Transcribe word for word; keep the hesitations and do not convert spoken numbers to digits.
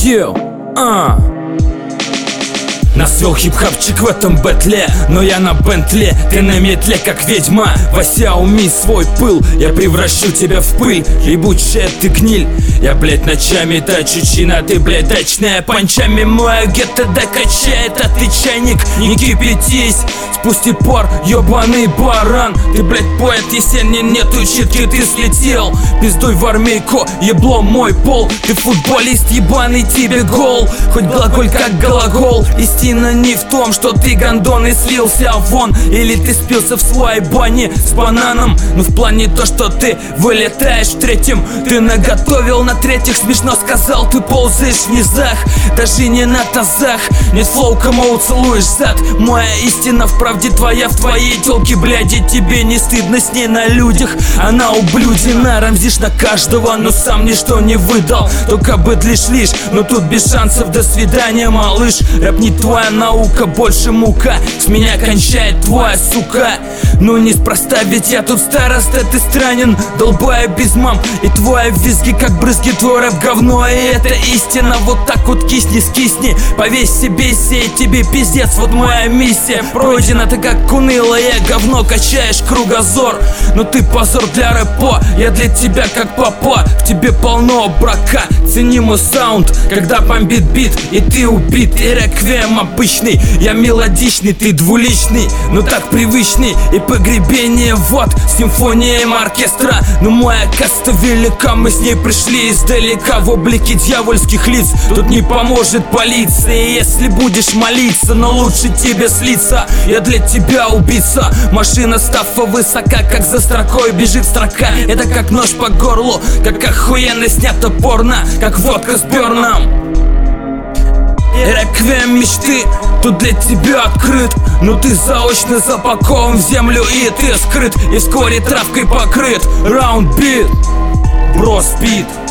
Йоу, а Нас вел хип-хапчик в этом бэтле, но я на Бентле, ты на метле, как ведьма. Вася, уми свой пыл, я превращу тебя в пыль. Ебучая ты гниль, я, блять, ночами тачу чина, ты, блять, дачная. Панчами мою гетто докачает, а ты чайник, не кипятись. Спусти пар, ебаный баран. Ты, блять, поэт, если не нету читки, ты слетел пиздой в армейку, ебло мой пол. Ты футболист ебаный, тебе гол, хоть глаголь как глагол. Истина не в том, что ты гондон и слился вон, или ты спился в своей бане с бананом. Но в плане то, что ты вылетаешь в третьем, ты наготовил на третьих, смешно сказал, ты ползаешь в низах, даже не на тазах. Нет флоу, кому целуешь зад. Моя истина в правде твоя, в твоей тёлке, бляди. Тебе не стыдно с ней на людях, она ублюдина. Рамзишь на каждого, но сам ничто не выдал, только быдлишь лишь, но тут без шансов. До свидания, малыш, рэп не твоя наука, больше мука с меня кончает твоя сука. Ну неспроста, ведь я тут староста, ты странен, долбая без мам. И твои визги как брызги, твой рэп говно, и это истина. Вот так вот кисни, скисни, повесь себе сей, тебе пиздец. Вот моя миссия пройдена, ты как унылое говно, качаешь кругозор, но ты позор для рэпа. Я для тебя как папа, в тебе полно брака. Цени мой саунд, когда бомбит бит, и ты убит. И реквием обычный, я мелодичный, ты двуличный, но так привычный. И погребение вот симфонией оркестра. Но моя каста велика, мы с ней пришли издалека в облике дьявольских лиц. Тут не поможет полиция, если будешь молиться, но лучше тебе слиться. Я для тебя убийца, машина стафа высока, как за строкой бежит строка. Это как нож по горлу, как охуенно снято порно, как водка с Бёрном. Реквием мечты тут для тебя открыт, но ты заочно запакован в землю, и ты скрыт, и вскоре травкой покрыт. Раунд бит, бро спид.